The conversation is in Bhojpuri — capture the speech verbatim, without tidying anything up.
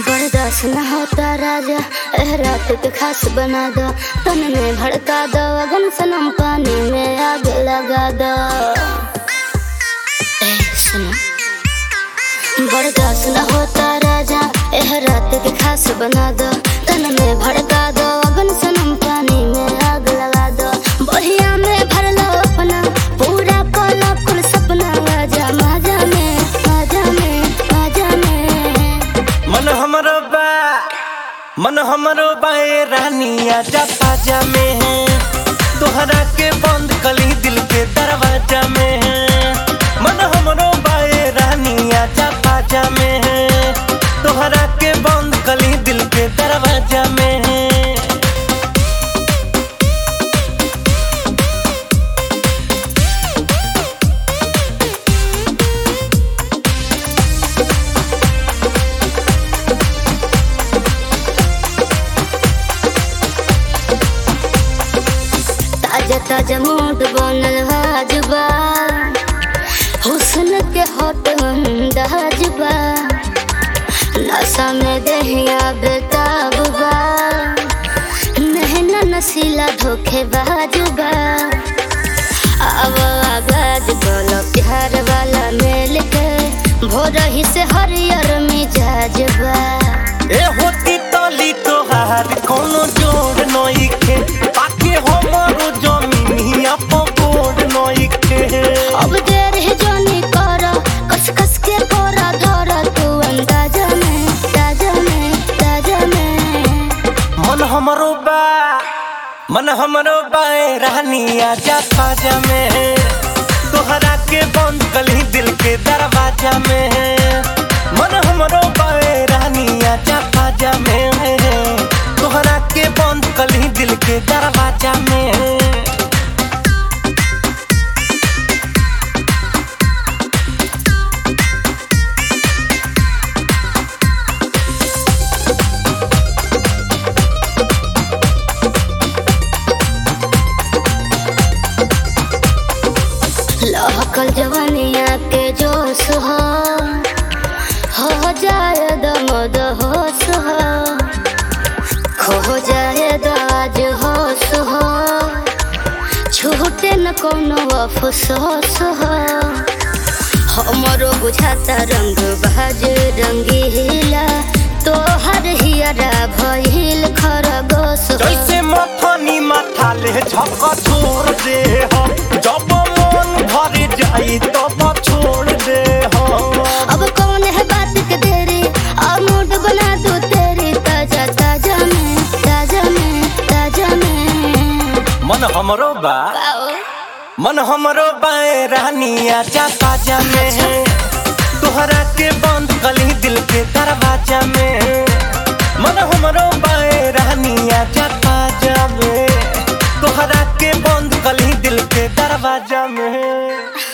बर्दाश्त न होता राजा, एह रात के खास बना दो। तन में भड़का दो, अगन सनम पानी में आग लगा दो। ए सुनो, बर्दाश्त न होता राजा, एह रात के खास बना दो। तन में भड़का दो, अगन सनम पानी में आग लगा दो। बढ़िया में भर लो अपना पूरा कोला कुल सपना। आजा माजा में, माजा में, माजा में। मन हमरो बा, मन हमरो बाए रानी आजा पाजा में है। तोहरा के बंद कली दिल के दरवाजा में है। मन हमरो बाए रानी आजा पाजा में है। तोहरा के बंद कली दिल के दरवाजा में है। ताजा ताजा मूड बनल हाजबा, हुस्न के होट अंदाजबा। नशा में दहिया बेताबा, नहना नसीला धोखेबाजबा। अब आगाज बोलो प्यार वाला मेल के, भोर ही से हरियर मिजाजबा। ए होती तली तोहार कोनो जोड़ नइखे, पाके हमरो जमीनिया पकोड़ नइखे। अब देर है जोनी करो, कस कस के कोरा धरो तू अंदाजा में, ताजा में, ताजा में। मन हमरो बा, मन हमरो बाए रानी आजा पाजा में है। तोहरा के बंद कली दिल के दरवाजा में है। मन हमरो बाए रानी आजा पाजा में है। तोहरा के बंद कली दिल के दरवाजा में है। लहकल जवानिया के जोश हो, हो जाए दमद होश हो। खो जाए दाज होश हो, छूटे न कोनो अफसोस हो। हमरो बुझाता रंग बाज रंगीला, तोहर हियरा भइल खरगोश हो। जैसे मथनी माथा ले झपका छोड़ दे हो, जब मन भर जाई तब छोड़ दे हो। अब कौन है बात के देरी, अब मूड बना दो तेरी। ताजा ताजा में, ताजा में, ताजा में। मन हमरो बा, मन हमरो बाए रानी आजा पाजा में है। तोहरा के बंद कली दिल के दरवाजा में है। मन हमरो बाए रानी आजा पाजा में। तोहरा के बंद कली दिल के दरवाजा में है।